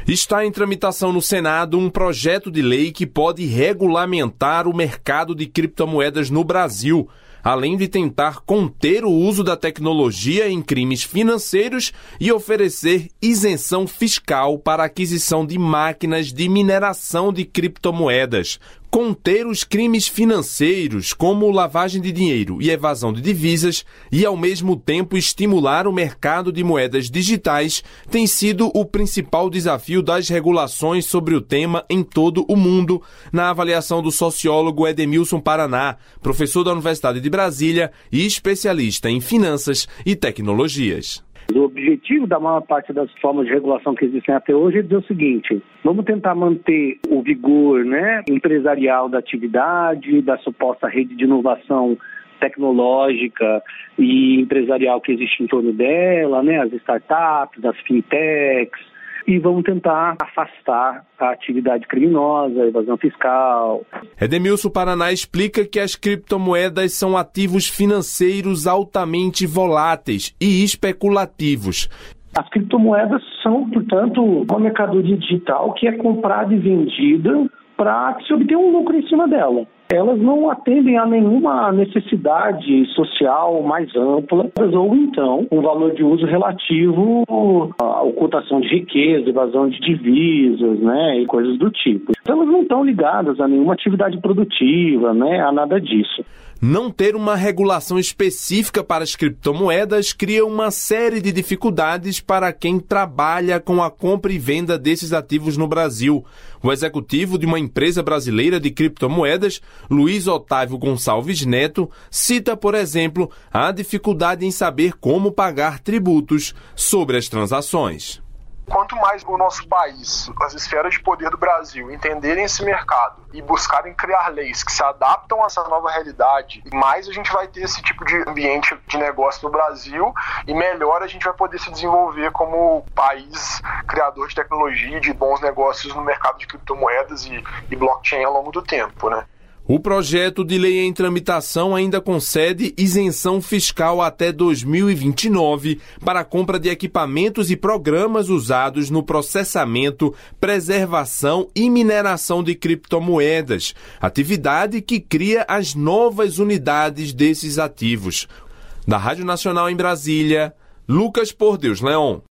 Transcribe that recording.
Está em tramitação no Senado um projeto de lei que pode regulamentar o mercado de criptomoedas no Brasil, além de tentar conter o uso da tecnologia em crimes financeiros e oferecer isenção fiscal para a aquisição de máquinas de mineração de criptomoedas. Conter os crimes financeiros, como lavagem de dinheiro e evasão de divisas, e ao mesmo tempo estimular o mercado de moedas digitais, tem sido o principal desafio das regulações sobre o tema em todo o mundo, na avaliação do sociólogo Edemilson Paraná, professor da Universidade de Brasília e especialista em finanças e tecnologias. O objetivo da maior parte das formas de regulação que existem até hoje é dizer o seguinte: vamos tentar manter o vigor, empresarial da atividade, da suposta rede de inovação tecnológica e empresarial que existe em torno dela, as startups, as fintechs, e vamos tentar afastar a atividade criminosa, a evasão fiscal. Edemilson Paraná explica que as criptomoedas são ativos financeiros altamente voláteis e especulativos. As criptomoedas são, portanto, uma mercadoria digital que é comprada e vendida para se obter um lucro em cima dela. Elas não atendem a nenhuma necessidade social mais ampla, ou então um valor de uso relativo à ocultação de riqueza, evasão de divisas, e coisas do tipo. Então, elas não estão ligadas a nenhuma atividade produtiva, a nada disso. Não ter uma regulação específica para as criptomoedas cria uma série de dificuldades para quem trabalha com a compra e venda desses ativos no Brasil. O executivo de uma empresa brasileira de criptomoedas, Luiz Otávio Gonçalves Neto, cita, por exemplo, a dificuldade em saber como pagar tributos sobre as transações. Quanto mais o nosso país, as esferas de poder do Brasil, entenderem esse mercado e buscarem criar leis que se adaptam a essa nova realidade, mais a gente vai ter esse tipo de ambiente de negócio no Brasil e melhor a gente vai poder se desenvolver como país criador de tecnologia e de bons negócios no mercado de criptomoedas e blockchain ao longo do tempo, O projeto de lei em tramitação ainda concede isenção fiscal até 2029 para a compra de equipamentos e programas usados no processamento, preservação e mineração de criptomoedas, atividade que cria as novas unidades desses ativos. Da Rádio Nacional em Brasília, Lucas Por Deus Leon.